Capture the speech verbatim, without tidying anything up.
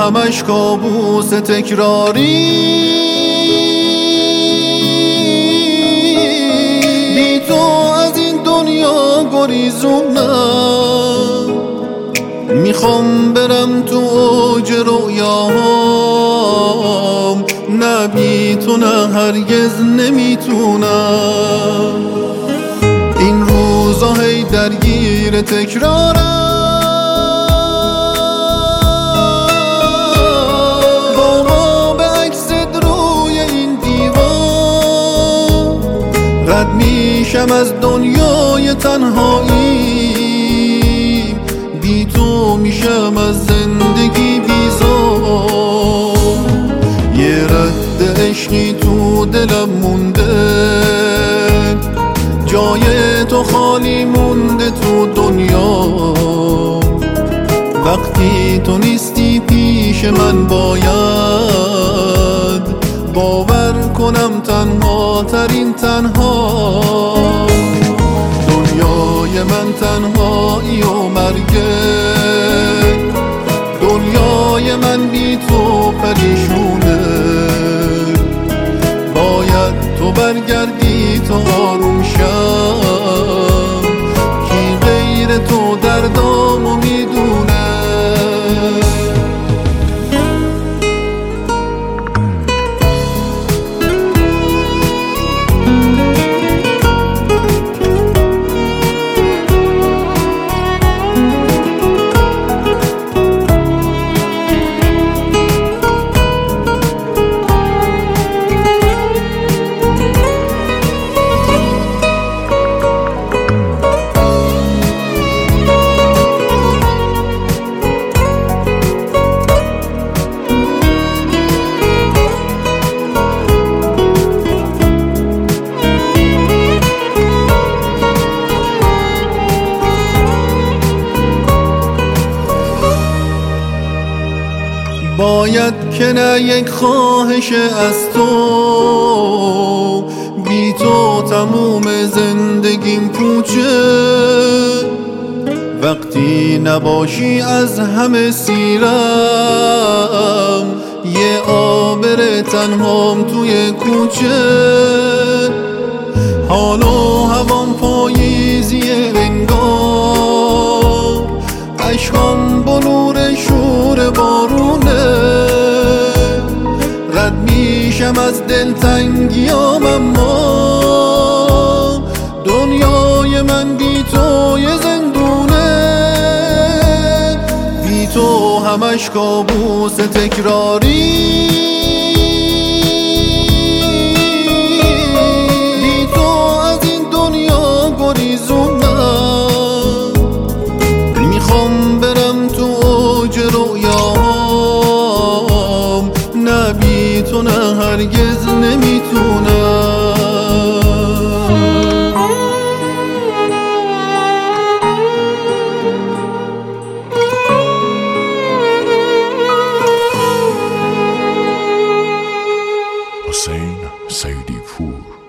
همش کابوس تکراری. بی تو از این دنیا گریزونم، میخوام برم تو اوج رویاهام، نه بی تو نه هرگز نمیتونم. این روزا هی درگیر تکرارم، رد میشم از دنیای تنهایی، بی تو میشم از زندگی بیزار. یه رد عشقی تو دلم مونده، جای تو خالی مونده تو دنیا. وقتی تو نیستی پیش من باید باور کنم تنها ترین تنها. دنیای من تنهایی و مرگه، دنیای من بی تو پریشونه. باید تو برگردی تا آروم شم، کی غیر تو دردامو میدونه. باید که نه یک خواهش از تو، بی تو تموم زندگیم پوچه. وقتی نباشی از همه سیرم، یه آبر تنهام توی کوچه. حال و هوام پاییزی انگار، عشقام با نور شور بارونه. رد میشم از دلتنگیام، اما دنیای من بی تو یه زندونه. بی تو همش کابوس تکراری. بی تو از این دنیا گریزونم، میخوام برم تو اوج رویاهام، نه بی تو نه هرگز نمیتونم. حسین سیدی پور